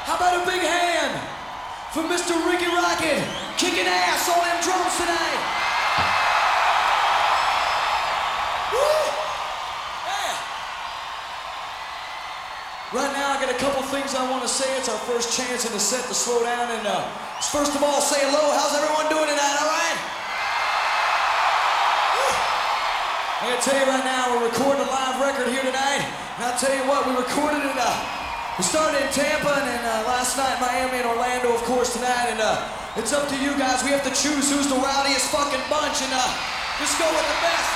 How about a big hand for Mr. Ricky Rocket, kicking ass on them drums tonight? Woo! Yeah. Right now, I got a couple things I want to say. It's our first chance in the set to slow down and first of all, say hello. How's everyone doing tonight? All right? Woo! I gotta tell you right now, we're recording a live record here tonight, and I'll tell you what, we recorded it. We started in Tampa and then last night Miami and Orlando, of course, tonight. And it's up to you guys. We have to choose who's the rowdiest fucking bunch and just go with the best.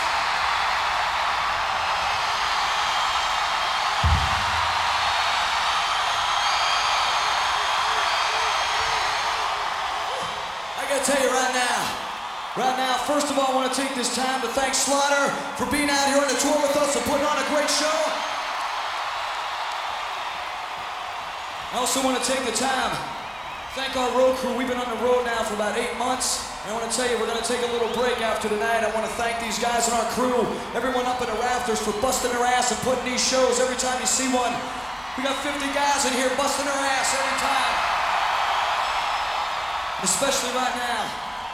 I gotta tell you right now, first of all, I want to take this time to thank Slaughter for being out here on the tour with us and putting on a great show. I also want to take the time to thank our road crew. We've been on the road now for about 8 months. And I want to tell you, we're going to take a little break after tonight. I want to thank these guys on our crew, everyone up in the rafters for busting their ass and putting these shows. Every time you see one, we got 50 guys in here busting their ass every time. Especially right now.